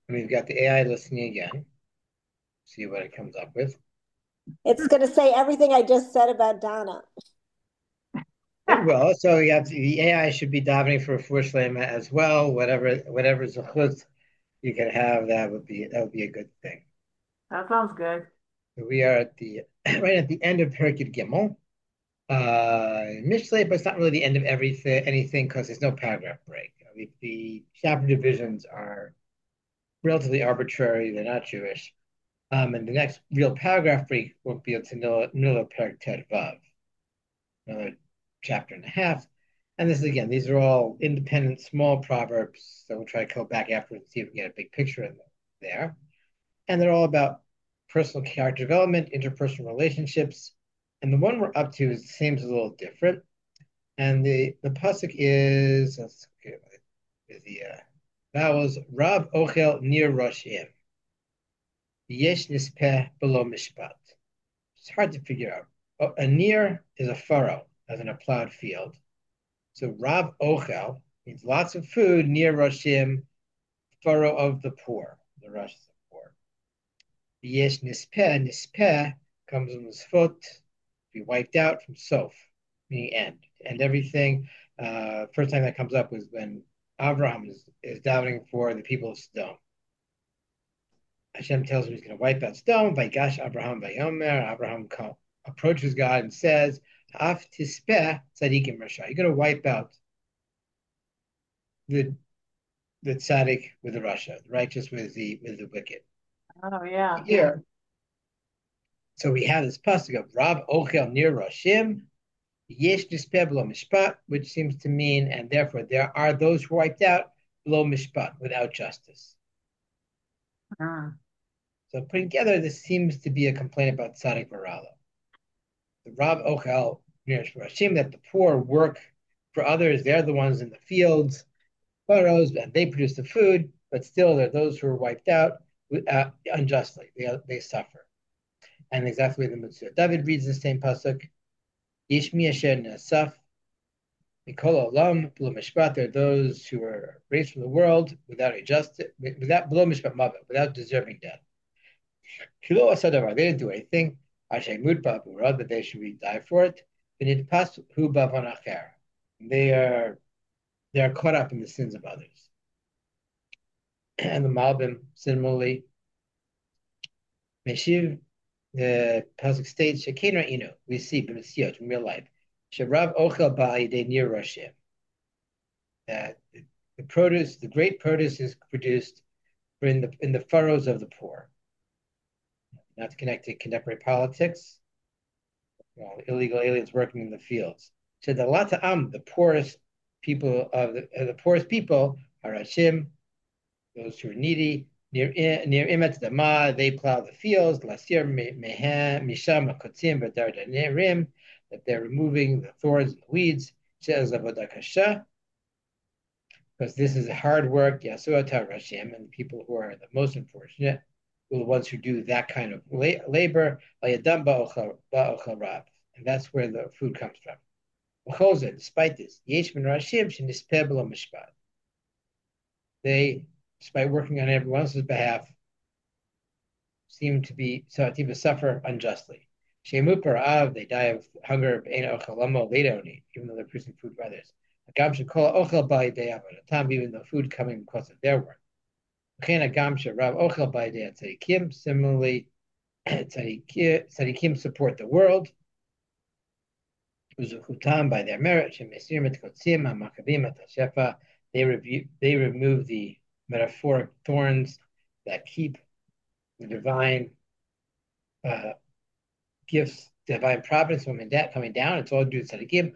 And we've got the AI listening again. See what it comes up with. It's going to say everything I just said about Donna. It will. So you have the AI should be davening for a Furshlema as well. Whatever zechut you can have, that would be a good thing. That sounds good. So we are at the right at the end of Perikid Gimel. Mishlei, but it's not really the end of anything because there's no paragraph break. The chapter divisions are relatively arbitrary. They're not Jewish. And the next real paragraph break won't be until Nula Perik Ted Vav, another chapter and a half. And this is again, these are all independent small proverbs. So we'll try to go back afterwards and see if we can get a big picture in there. And they're all about personal character development, interpersonal relationships. And the one we're up to seems a little different. And the pasuk is the vowels Rav Ochel Nir Roshim. Yesh Nispeh Below Mishpat. It's hard to figure out. A near is a furrow, as in a plowed field. So Rav Ochel means lots of food near Roshim, furrow of the poor, the Rosh of the poor. Yesh Nispeh, Nispeh comes from this foot, be wiped out from Sof, meaning end. And everything. First time that comes up was when Abraham is davening for the people of Sodom. Hashem tells him he's going to wipe out Sodom. Vaygash Abraham Vayomer. Abraham approaches God and says, Af tispeh tzadikim rasha. You're going to wipe out the tzaddik with the rasha, the righteous with the wicked. Oh yeah. Here, so we have this pasuk of Rav Ochel Nir Roshim, Yesh Nispeh Below Mishpat, which seems to mean, and therefore there are those who wiped out below Mishpat, without justice. Mm. So putting together, this seems to be a complaint about tzaddik Barala. The Rav Ochel Nir Roshim, that the poor work for others, they're the ones in the fields, furrows, and they produce the food, but still there are those who are wiped out unjustly. They suffer. And exactly the Mitzvah. David reads the same pasuk. Yishmi Asher Nasaf Mikol Olam B'lo Mishpat. There are those who are raised from the world without a justice, without B'lo Mishpat Mavet, without deserving death. Kilo Asadavar. They didn't do anything. Ashemut Ba'Burad, that they should be die for it. V'nitpas Hu Ba'Van Acher. They are caught up in the sins of others. And the Malbim similarly, Meshiv, the pasuk states, Shekin Inu, we see b'mitziyot in real life, Sherav Ochel Ba'idei Nir Roshim, that the produce, the great produce, is produced in the furrows of the poor. Not to connect to contemporary politics, illegal aliens working in the fields. So the Lata'am, the poorest people of the poorest people, are Hashim, those who are needy. Near Imet Dama, they plow the fields. Lasir Misham Kotzim Nerim, that they're removing the thorns and the weeds. Says Avodah Kasha, because this is hard work. Yasuata Rashim, and the people who are the most unfortunate, are the ones who do that kind of labor. And that's where the food comes from. Despite this, Yeshman Rashim Shinispebel Mishpat. They, despite working on everyone else's behalf, seem to suffer unjustly. Shemut Parav, they die of hunger, they don't eat, even though they're producing food for others. Even though food coming because of their work. Similarly, tzadikim support the world. By their merit, they remove the metaphoric thorns that keep the divine gifts, divine providence coming down. It's all due to tzaddikim.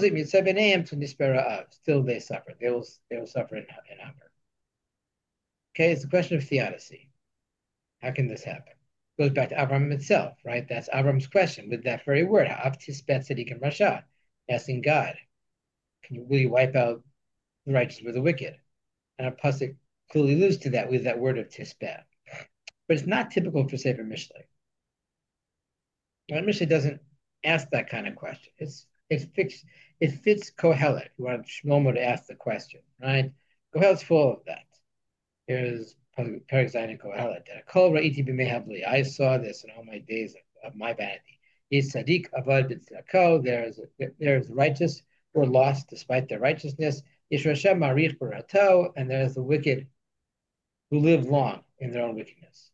Still they suffer. They will suffer in hunger. Okay, it's a question of theodicy. How can this happen? It goes back to Avram itself, right? That's Avram's question with that very word. Rasha, asking God, will you wipe out the righteous with the wicked? And our pasuk clearly alludes to that with that word of tispeh. But it's not typical for Sefer Mishlei. Mishlei doesn't ask that kind of question. It fits Kohelet. You want Shlomo to ask the question, right? Kohelet's full of that. There's Paragzina Kohelet. Kol Ra'iti B'Mehavli. I saw this in all my days of my vanity. Is Sadiq Avad B'Tzedako. There is the righteous who are lost despite their righteousness. Ish Rashem Marich B'Rato. And there is the wicked who live long in their own wickedness.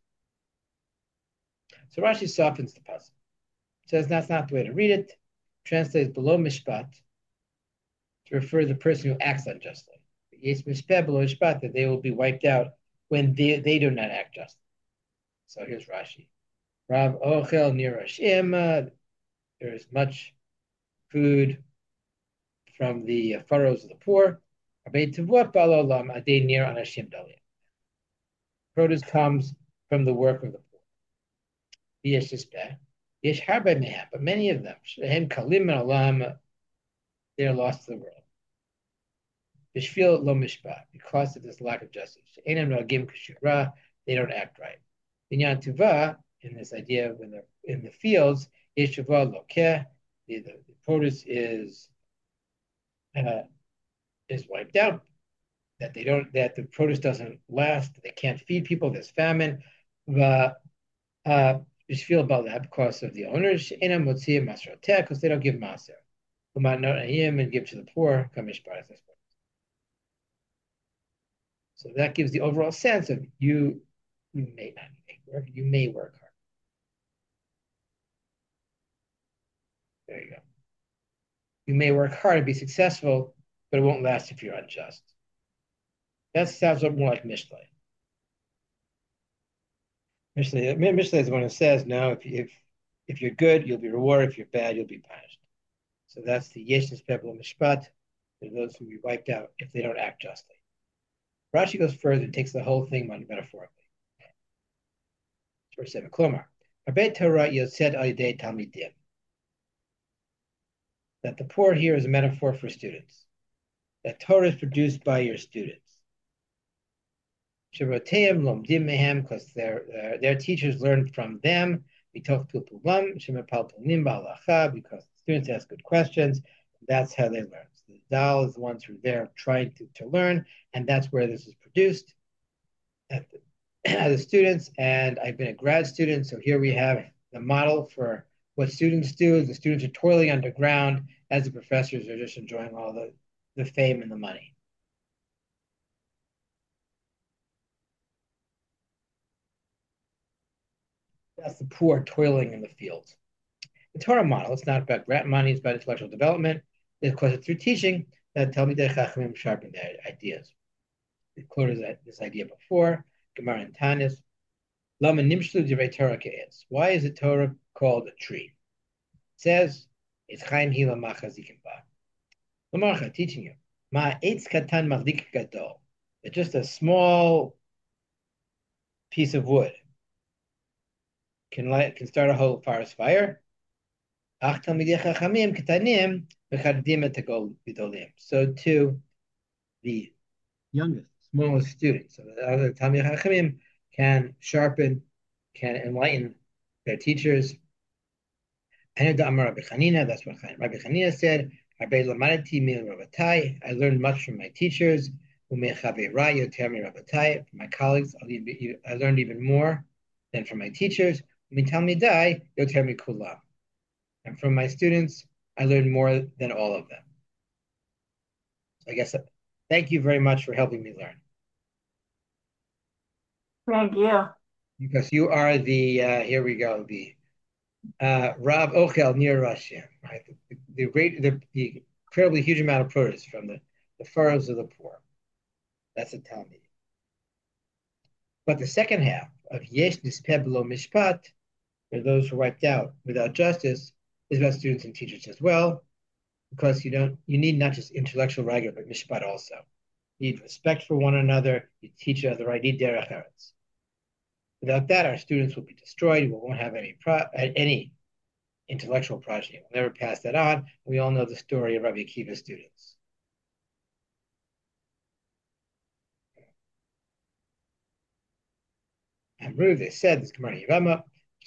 So Rashi softens the puzzle. Says that's not the way to read it. Translates below mishpat to refer to the person who acts unjustly. Yes, mishpat below mishpat, that they will be wiped out when they do not act justly. So here's Rashi. Rav Ochel Nirashim. There is much food from the furrows of the poor. Produce comes from the work of the poor. But many of them, they're lost to the world. Because of this lack of justice. They don't act right. In this idea, when they're in the fields, the produce is wiped out, that the produce doesn't last, they can't feed people, there's famine. Just feel about that because of the owners, because they don't give maser. And give to the poor. So that gives the overall sense of you may not make work, you may work hard. There you go. You may work hard and be successful, but it won't last if you're unjust. That sounds more like Mishlei. Mishlei is the one who says, no, if you're good, you'll be rewarded. If you're bad, you'll be punished. So that's the Yeshnis Pebble Mishpat. They're those who will be wiped out if they don't act justly. Rashi goes further and takes the whole thing metaphorically. Verse 7, Klomar. That the poor here is a metaphor for students. That Torah is produced by your students. Because their teachers learn from them. Because the students ask good questions. That's how they learn. So the Dal is the ones who are there trying to learn, and that's where this is produced at the students. And I've been a grad student, so here we have the model for what students do. The students are toiling underground as the professors are just enjoying all the fame and the money. That's the poor toiling in the fields. The Torah model, it's not about grant money, it's about intellectual development. Because it's through teaching that Talmidei Chachamim sharpen their ideas. We quoted this idea before, Gemara and Tanis. Lama nimshlu divrei Torah ke'etz. Why is the Torah called a tree? It says, it's chaim hila machazikim ba. Lamarcha, teaching you. Ma eitz katan machzik gadol. It's just a small piece of wood can start a whole forest fire. So to the youngest, smallest students, so the other Talmidei Chachamim can enlighten their teachers. That's what Rabbi Chanina said. I learned much from my teachers. From my colleagues, I learned even more than from my teachers. And from my students, I learned more than all of them. So I guess thank you very much for helping me learn. Thank you. Because you are the here we go, the Rav Ochel near Russia, right? The incredibly huge amount of produce from the furrows of the poor. That's a Talmud. But the second half of Yesh Nispeh B'lo Mishpat, for those who are wiped out without justice, is about students and teachers as well, because you need not just intellectual rigor, but mishpat also. You need respect for one another. You teach each other right derech eretz. Without that, our students will be destroyed. We won't have any intellectual progeny. We'll never pass that on. We all know the story of Rabbi Akiva's students. And they said this Gemara Yevama,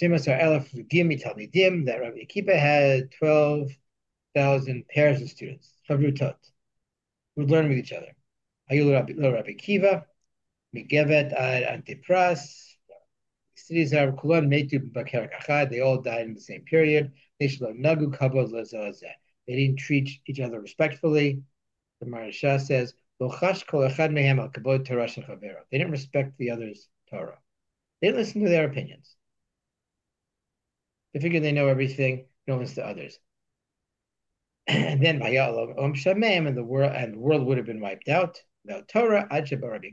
that Rabbi Akiva had 12,000 pairs of students, who would learn with each other. Rabbi Akiva, Migevet ad Antipras. Cities are Kulon Metu Bakar Achad. They all died in the same period. They Nagu Kabod Lazazeh. They didn't treat each other respectfully. The Maharsha says, they didn't respect the other's Torah. They didn't listen to their opinions. They figure they know everything, no listen to others. And then and the world would have been wiped out without Torah. Rabbi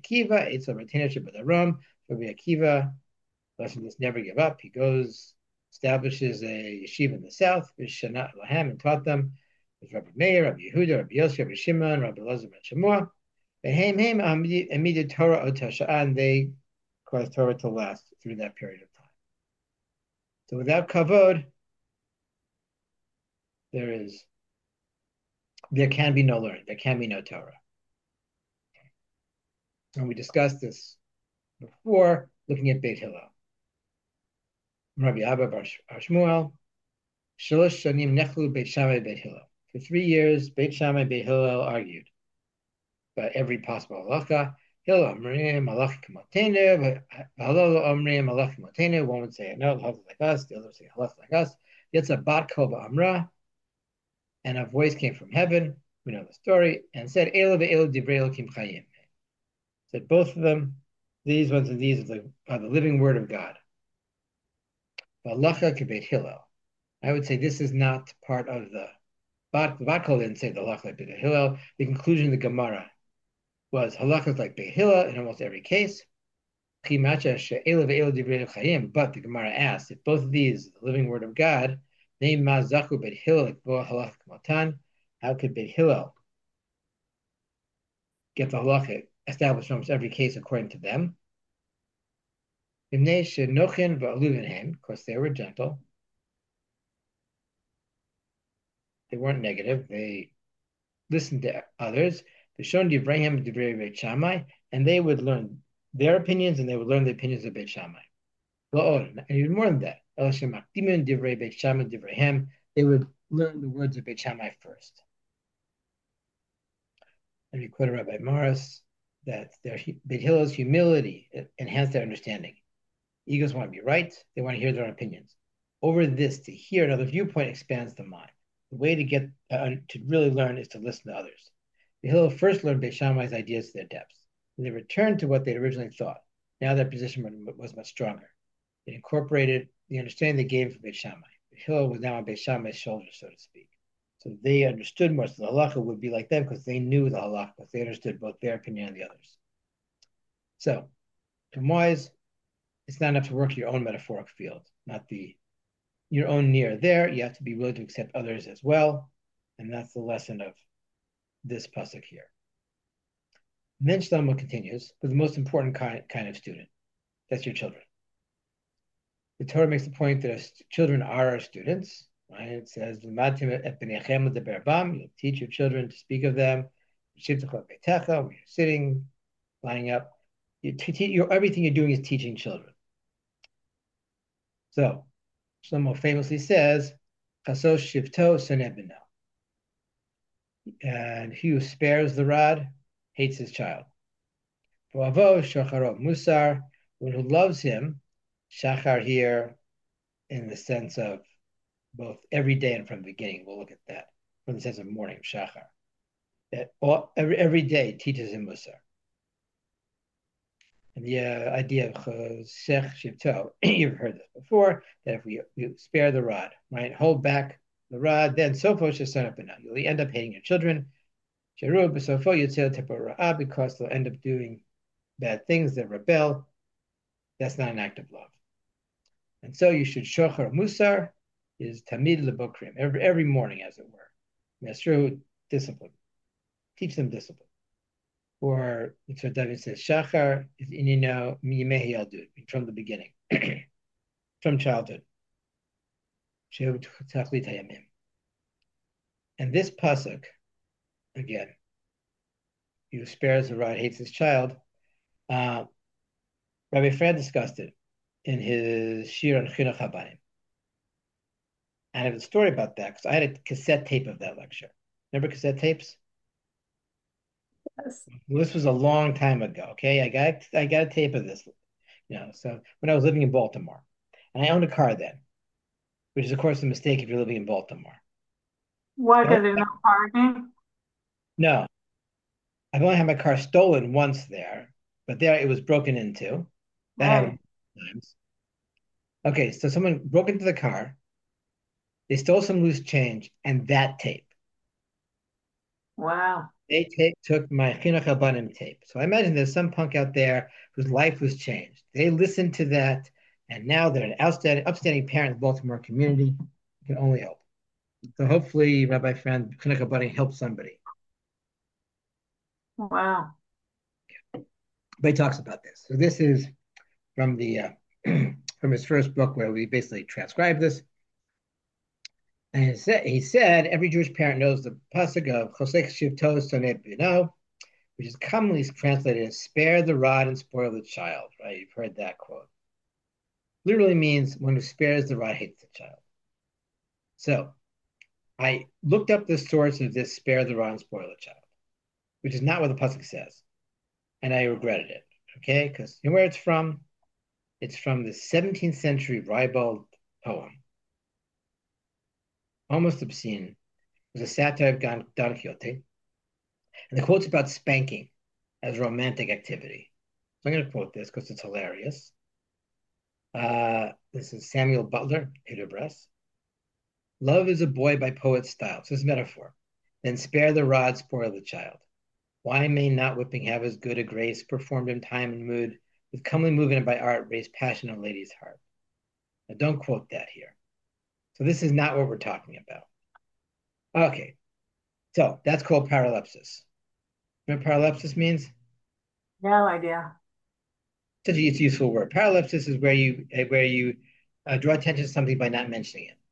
Akiva, lesson just never give up. He goes, establishes a yeshiva in the south, and taught them with Rabbi Meir, Rabbi Yehuda, Rabbi Yosef, Rabbi Shimon, Rabbi Elazar, and Shemua. And they caused Torah to last through that period of time. So without kavod, there can be no learning. There can be no Torah. And we discussed this before, looking at Beit Hillel. Rabbi Abba Bar Shmuel, Shalosh Shanim Nechlu Beit Shammai Beit Hillel. For 3 years, Beit Shammai Beit Hillel argued about every possible halacha. Hillel Amrim Malach Kamotenu, Halal Amrim Malach Kamotenu. One would say no, halacha like us. The other would say halacha like us. Yetza Bat Kova Amra, and a voice came from heaven. We know the story, and said, Ela ve'ela divrei Elokim chayim. Said both of them, these ones and these are the living word of God. Halacha kebeit Hillel. I would say this is not part of the Bat Kol didn't say the halacha like Beit Hillel. The conclusion of the Gemara was halachas like Beit Hillel in almost every case. But the Gemara asked if both of these, the living word of God, how could Beit Hillel get the halacha established in almost every case according to them? Of course, they were gentle. They weren't negative. They listened to others. And they would learn their opinions, and they would learn the opinions of Beit Shammai. And even more than that, they would learn the words of Beit Shammai first. And we quoted Rabbi Morris that Beit Hillel's humility enhanced their understanding. Egos want to be right; they want to hear their own opinions. Over this, to hear another viewpoint expands the mind. The way to get to really learn is to listen to others. Beit Hillel first learned Beit Shammai's ideas to their depths. And they returned to what they originally thought. Now their position was much stronger. It incorporated the understanding they gained from Beit Shammai. Beit Hillel was now on Beit Shammai's shoulders, so to speak. So they understood more. So the halacha would be like them because they knew the halacha, because they understood both their opinion and the others. So, to wise, it's not enough to work your own metaphoric field, not your own near there. You have to be willing to accept others as well. And that's the lesson of this pasuk here. And then Shlomo continues with the most important kind of student. That's your children. The Torah makes the point that children are our students. Right? It says, you'll teach your children to speak of them. When you're sitting, lining up, everything you're doing is teaching children. So, Shlomo famously says, Chasos shivto soneh beno. And he who spares the rod hates his child. V'avo shacharov musar, one who loves him, shachar here in the sense of both every day and from the beginning. We'll look at that from the sense of morning, shachar. That every day teaches him musar. And the idea of chosech shivto, you've heard this before, that if we spare the rod, right, hold back the rod, then sofo shesoneh beno, you'll end up hating your children. Because they'll end up doing bad things, they rebel. That's not an act of love. And so you should shochar musar is tamid lebokrim, every morning, as it were. Mesru, discipline. Teach them discipline. Or, so David says, shachar is inino miyemehi yaldut, from the beginning, from childhood. And this pasuk, again, he who spares the rod hates his child. Rabbi Fred discussed it in his Shir on Chinuch Habanim. And I have a story about that because I had a cassette tape of that lecture. Remember cassette tapes? Yes. This was a long time ago. Okay, I got a tape of this. So when I was living in Baltimore, and I owned a car then, which is of course a mistake if you're living in Baltimore. Why? The Because there's no parking? No, I've only had my car stolen once there, but there it was broken into. That happened Right. times. Okay, so someone broke into the car, they stole some loose change, and that tape. Wow. Took my Chinuch Abanim tape. So I imagine there's some punk out there whose life was changed. They listened to that, and now they're an upstanding parent in the Baltimore community. I can only hope. So hopefully, Rabbi Friend, Chinuch Abanim helps somebody. Wow. But he talks about this. So this is from the from his first book where we basically transcribe this. And he said every Jewish parent knows the pasuk of Chosek Shivto Soneh Bino, which is commonly translated as "spare the rod and spoil the child." Right? You've heard that quote. Literally means one who spares the rod hates the child. So I looked up the source of this "spare the rod and spoil the child," which is not what the pasuk says, and I regretted it. Okay, because you know where it's from? It's from the 17th century ribald poem, almost obscene. It was a satire of Don Quixote, and the quote's about spanking as romantic activity. So I'm going to quote this because it's hilarious. This is Samuel Butler, Hudibras. Love is a boy by poet's style. So this is metaphor. Then spare the rod, spoil the child. Why may not whipping have as good a grace, performed in time and mood, with comely movement by art, raise passion in a lady's heart? Now don't quote that here. So this is not what we're talking about. Okay, so that's called paralepsis. You know what paralepsis means? No idea. Such a useful word. Paralepsis is where you draw attention to something by not mentioning it.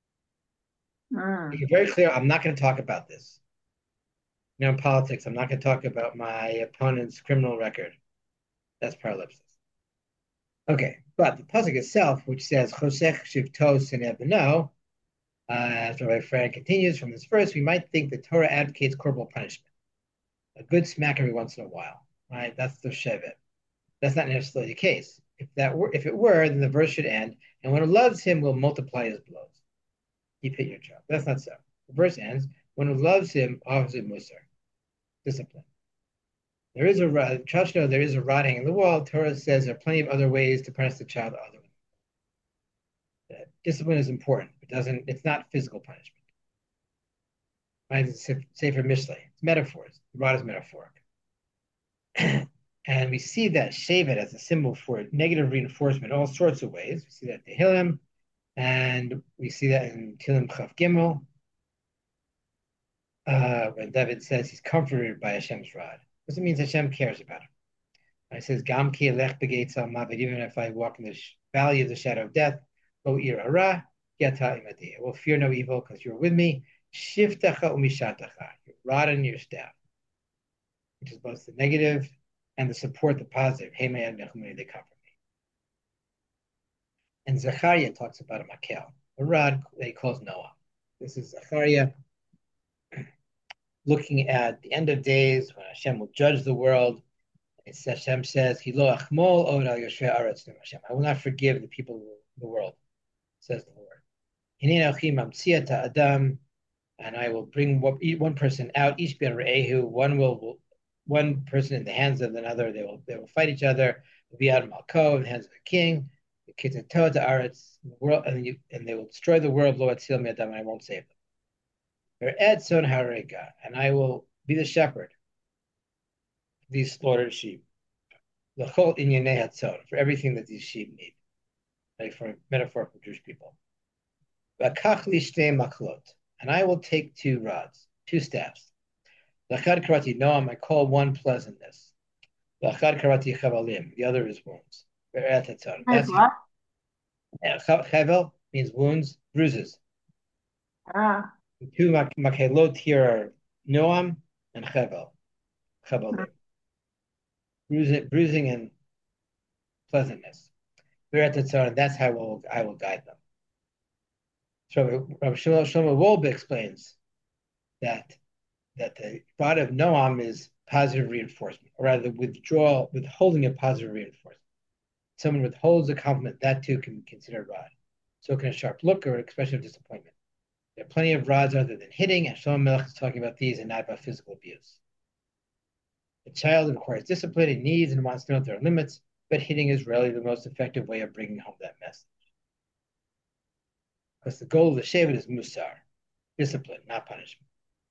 Mm. You're very clear. I'm not going to talk about this. In politics, I'm not going to talk about my opponent's criminal record. That's paralepsis. Okay, but the pasuk itself, which says "Chosech shivto sinebno," as Rabbi Fred continues from this verse, we might think the Torah advocates corporal punishment, a good smack every once in a while. Right? That's the shevet. That's not necessarily the case. If it were, then the verse should end, and one who loves him will multiply his blows. Keep hitting your job. That's not so. The verse ends, one who loves him offers him musar, discipline. There is a rod, child should know there is a rod hanging on the wall. Torah says there are plenty of other ways to punish the child other than discipline is important. It's not physical punishment. Right? It's Sefer Mishlei. It's metaphors. The rod is metaphoric. And we see that Shevet as a symbol for negative reinforcement in all sorts of ways. We see that in Tehillim, and we see that in Tehillim Chaf Gimel, when David says he's comforted by Hashem's rod. Because it means Hashem cares about him. And it says, Gam ki elech begeitz al even if I walk in the valley of the shadow of death, lo ir hara, yata imadi. I will fear no evil because you're with me. Shiftacha umishatacha, your rod and your staff, which is both the negative and the support, the positive. Hey, man, they comfort me. And Zechariah talks about a makel, a rod that he calls Noah. This is Zechariah looking at the end of days when Hashem will judge the world. Hashem says, I will not forgive the people of the world, says the Lord. And I will bring one person out, each ben re'ehu, one person in the hands of another. They will fight each other. Be out of Malko in the hands of the king. The kids in Toa Aretz, the world, and they will destroy the world. Lo atzil mi'adam, and I won't save them. And I will be the shepherd of these slaughtered sheep. For everything that these sheep need, like for a metaphor for Jewish people. And I will take two rods, two staffs. Lachad karati noam, I call one pleasantness. Lachad karati chavalim, the other is wounds. That's That's what? chavel means wounds, bruises. Ah. The two makelot here are noam and chavalim. Bruising and pleasantness. That's how I will guide them. So Rabbi Shlomo Wolbe explains that the rod of Noam is positive reinforcement, or rather withholding of positive reinforcement. Someone withholds a compliment, that too can be considered rod. So can a sharp look or expression of disappointment. There are plenty of rods other than hitting, and Shlomo Melech is talking about these and not about physical abuse. The child requires discipline, and needs and wants to know there are limits, but hitting is rarely the most effective way of bringing home that message. Because the goal of the Shevet is musar, discipline, not punishment.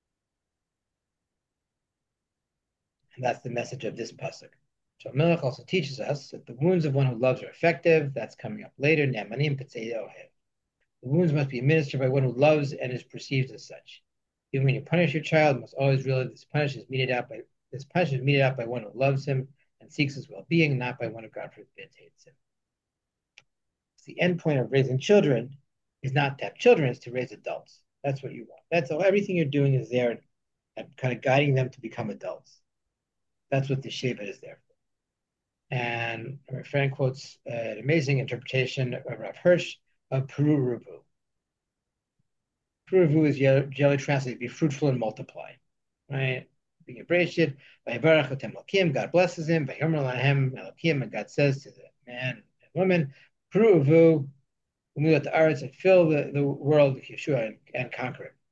And that's the message of this pasuk. So Melech also teaches us that the wounds of one who loves are effective. That's coming up later. The wounds must be administered by one who loves and is perceived as such. Even when you punish your child, you must always realize this punishment is meted out by one who loves him and seeks his well-being, not by one who, God forbid, hates him. So the end point of raising children is not to have children, it's to raise adults. That's what you want. That's all. Everything you're doing is there and kind of guiding them to become adults. That's what the Shevet is there for. And my friend quotes an amazing interpretation of Rav Hirsch of Peru Revu. Peru Revu is generally translated to be fruitful and multiply, right? Being abrasive, by Baruch Elokim, God blesses him, by Yomer Lahem Elokim, and God says to the man and woman, Peru Revu, Umilat the arts, and fill the world with Yeshua and conquer it.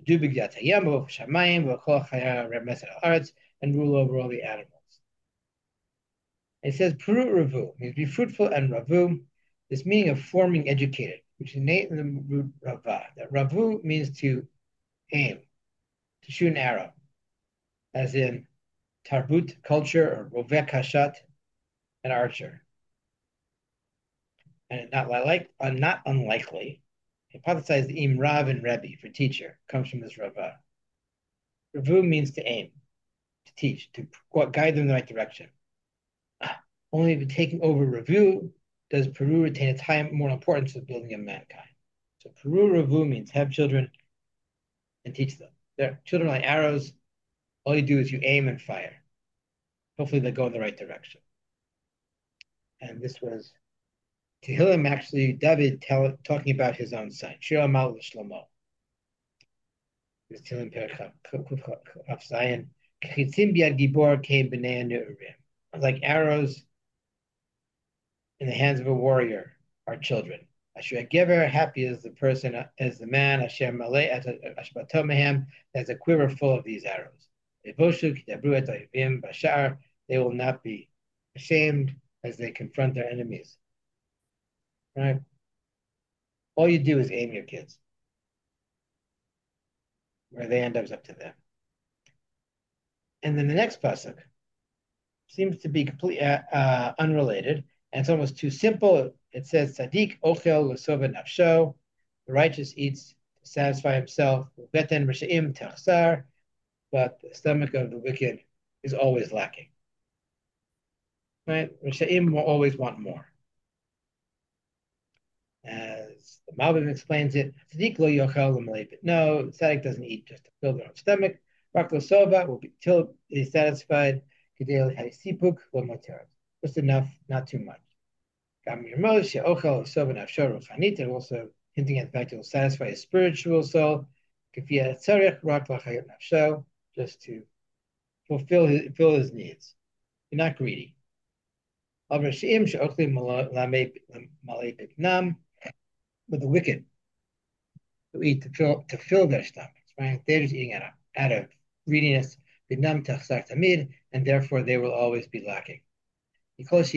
And rule over all the animals. It says Peru Ravu means be fruitful, and Ravu, this meaning of forming, educated, which is innate in the root Rava. That Ravu means to aim, to shoot an arrow, as in Tarbut, culture, or Rovek Hashat, an archer. And not unlikely, hypothesized the Im Rav and Rebbe for teacher comes from this Rava. Ravu means to aim, to teach, to guide them in the right direction. Only by taking over Ravu does Peru retain its high moral importance of building of mankind. So Peru Ravu means have children and teach them. They're children like arrows. All you do is you aim and fire. Hopefully they go in the right direction. And this was Tehillim, actually, David talking about his own son, Shir Amal Shlomo. This Tehillim Perach Zion. Chitzim biad gibor came b'nei neurim. Like arrows in the hands of a warrior are children. Asher Gever, happy is the person, as the man, Asher Malay Ashbato Mehem, has a quiver full of these arrows. They will not be ashamed as they confront their enemies. Right? All you do is aim your kids. Where they end up is up to them. And then the next pasuk seems to be completely unrelated, and it's almost too simple. It says, "Tzaddik ochel l'sova nafsho," the righteous eats to satisfy himself. Beten r'sheim techsar, but the stomach of the wicked is always lacking. Right? R'sheim will always want more. As the Malbim explains it, tzaddik lo yochel l'malei. No, tzaddik doesn't eat just to fill their own stomach. Rak l'sova will be till he's satisfied. Just enough, not too much. And also hinting at the fact it will satisfy his spiritual soul, just to fill his needs. You're not greedy. But the wicked who eat to fill their stomachs, right? They're just eating out of greediness, and therefore they will always be lacking. Because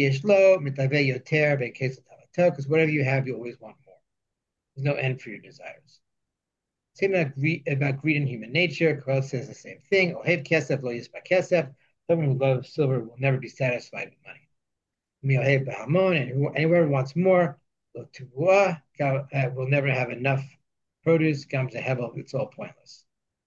whatever you have, you always want more. There's no end for your desires. Same about greed in human nature. Quote says the same thing. Someone who loves silver will never be satisfied with money. And whoever wants more will never have enough produce. It's all pointless.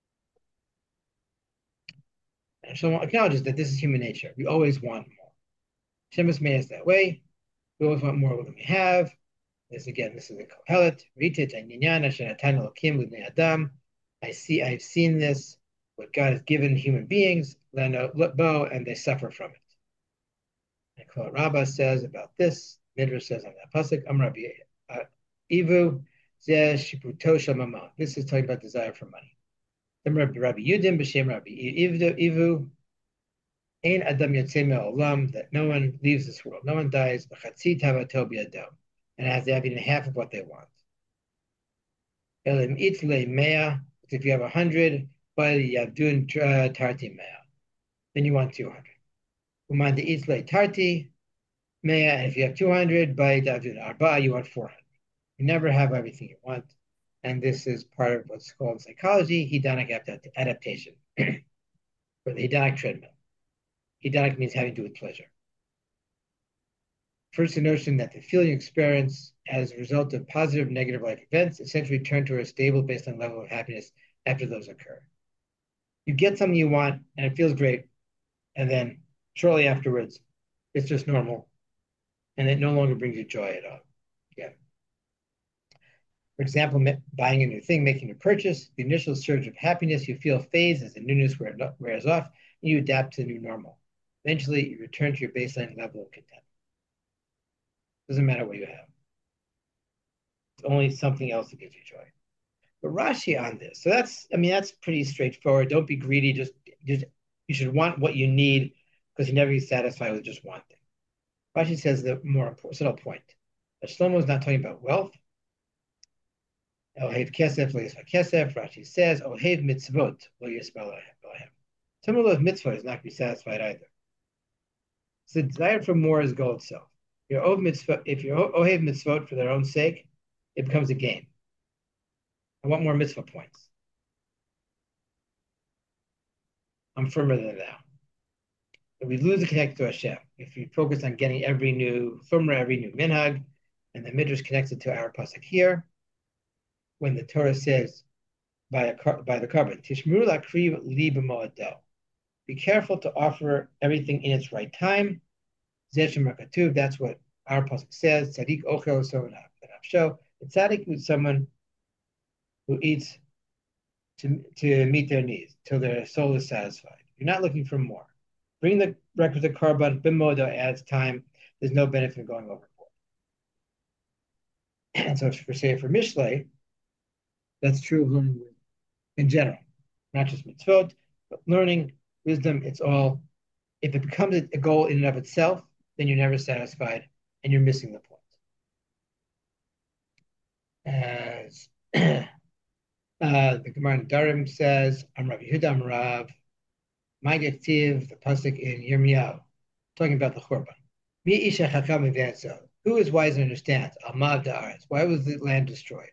And so acknowledges that this is human nature. We always want more. Hashem has made us that way. We always want more than we have. This is a Kohelet. I've seen this, what God has given human beings, and they suffer from it. And quote Rabbah says about this, Midrash says on that pasuk, Amrabi Ivu, this is talking about desire for money. Rabbi Yudim b'shem Rabbi Ivu, Ein adam yotzei me'olam, that no one leaves this world, no one dies. V'chatzi tavato biyado, and has to have even half of what they want. Elim itle mea, if you have 100, but yavdun tarti mea, then you want 200. Uman de itle tarti mea, and if you have 200, by yavdun arba, you want 400. You never have everything you want, and this is part of what's called in psychology hedonic adaptation, or the hedonic treadmill. Hedonic means having to do with pleasure. First, the notion that the feeling you experience as a result of positive and negative life events essentially return to a stable baseline level of happiness after those occur. You get something you want and it feels great, and then shortly afterwards, it's just normal, and it no longer brings you joy at all. Again. For example, buying a new thing, making a purchase, the initial surge of happiness you feel fades as the newness wears off, and you adapt to the new normal. Eventually, you return to your baseline level of content. Doesn't matter what you have. It's only something else that gives you joy. But Rashi on this, so that's pretty straightforward. Don't be greedy. Just you should want what you need because you never be satisfied with just one thing. Rashi says the more subtle point. But Shlomo is not talking about wealth. Ohev kesef lo yisva kesef. Rashi says Ohev mitzvot lo yisva lohem. Some of those mitzvot is not going to be satisfied either. So the desire for more is goal itself. If you're Ohev mitzvot for their own sake, it becomes a game. I want more mitzvah points. I'm firmer than now. But we lose the connection to Hashem. If you focus on getting every new minhag, and the midrash connects it to our pasuk here, when the Torah says by the carbon, Tishmuru lakriv li b'mo'ado. Be careful to offer everything in its right time. Zeshem Katuv, that's what our pasuk says. Tzadik ochel so nafsho. The tzaddik is someone who eats to meet their needs till their soul is satisfied. You're not looking for more. Bring the requisite carbon, bimodo adds time. There's no benefit in going overboard. And so for Mishlei, that's true of learning in general, not just mitzvot, but learning, wisdom, it's all, if it becomes a goal in and of itself, then you're never satisfied and you're missing the point. As the Gemara in Darim says, I'm Rav Yehuda Rav, my Gektiv, the pasuk in Yirmiyahu, talking about the Churban. Mi isha chakam evanso. Who is wise and understands? Almav da'aretz. Why was the land destroyed?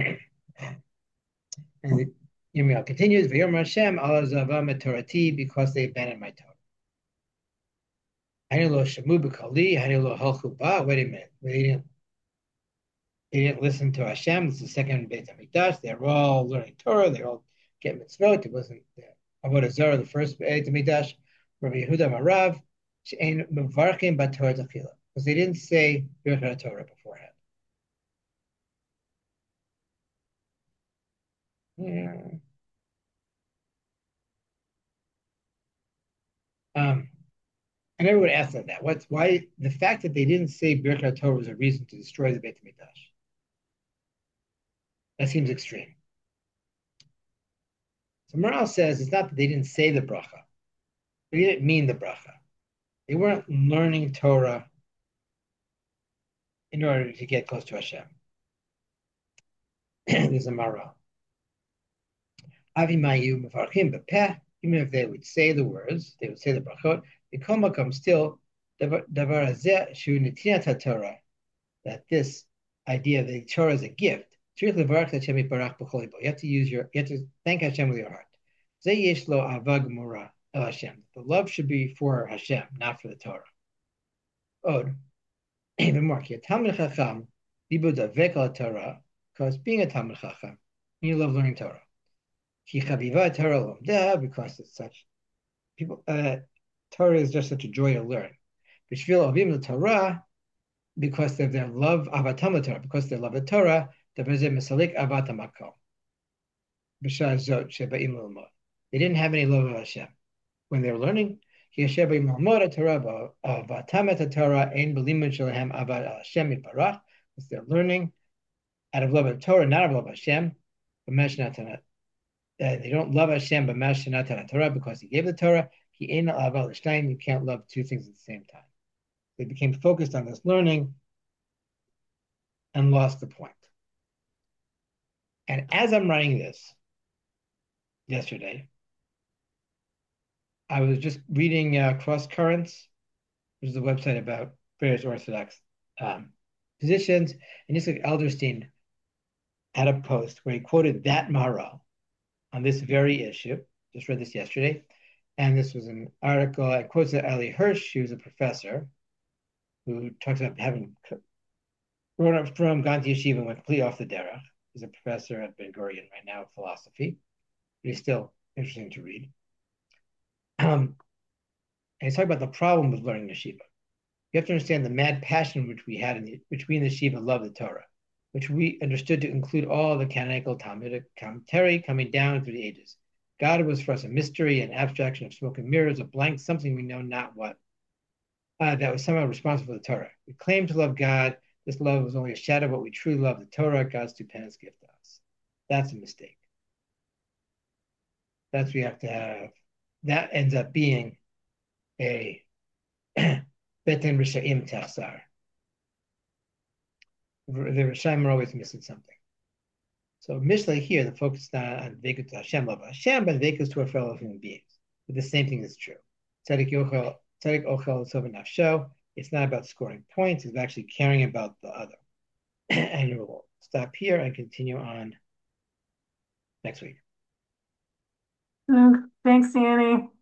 And Yirmiyahu continues, V'yom Hashem ala zavam et torati, because they abandoned my Torah. Hainu lo shamu b'kali, hainu lo halchu ba. Wait a minute. They didn't listen to Hashem. This is the second Beit HaMikdash. They're all learning Torah. They all get mitzvot. It wasn't Avodah Zarah, the first Beit HaMikdash. Rabbi Yehuda Marav, she'ein mevarkim b'Torah tefillah, because they didn't say Birkat Torah beforehand. Yeah. And everyone asked that. Why the fact that they didn't say Birkat Torah was a reason to destroy the Beit HaMikdash? That seems extreme. So Maral says it's not that they didn't say the bracha. They didn't mean the bracha. They weren't learning Torah in order to get close to Hashem. There's a Maral. Avimayu mefarchim b'peh. Even if they would say the words, they would say the brachot. B'kol makom still davar hazeh shu netinat haTorah. That this idea that the Torah is a gift. You have to thank Hashem with your heart. The love should be for Hashem, not for the Torah. Even more, because being a Talmud Chacham, you love learning Torah. Because it's such people. Torah is just such a joy to learn. Because of their love of Torah, because they love the Torah. They didn't have any love of Hashem when they were learning. Because they're learning out of love of Torah, not out of love of Hashem. They don't love Hashem, but Torah because He gave the Torah. You can't love two things at the same time. They became focused on this learning and lost the point. And as I'm writing this yesterday, I was just reading Cross Currents, which is a website about various Orthodox positions, and Yitzhak Elderstein had a post where he quoted that Maharal on this very issue. Just read this yesterday, and this was an article. I quotes Eli Hirsch, who's a professor, who talks about having grown up from gone to yeshiva and went completely off the derech. He's a professor at Ben Gurion right now of philosophy, but he's still interesting to read. And he's talking about the problem with learning yeshiva. You have to understand the mad passion which we had which we in the yeshiva love the Torah, which we understood to include all the canonical Talmudic commentary coming down through the ages. God was for us a mystery, an abstraction of smoke and mirrors, a blank, something we know not what. That was somehow responsible for the Torah. We claim to love God. This love was only a shadow of what we truly love, the Torah, God's stupendous gift to us. That's a mistake. That's what we have to have. That ends up being a Betem Rishayim Tachsar. The Rishayim are always missing something. So Mishlei here, the focus is not on Vekus to Hashem, love Hashem, but Vekus to our fellow human beings. But the same thing is true. Tzedek Ochel Soven Nafsho. It's not about scoring points, it's actually caring about the other. And we'll stop here and continue on next week. Thanks, Annie.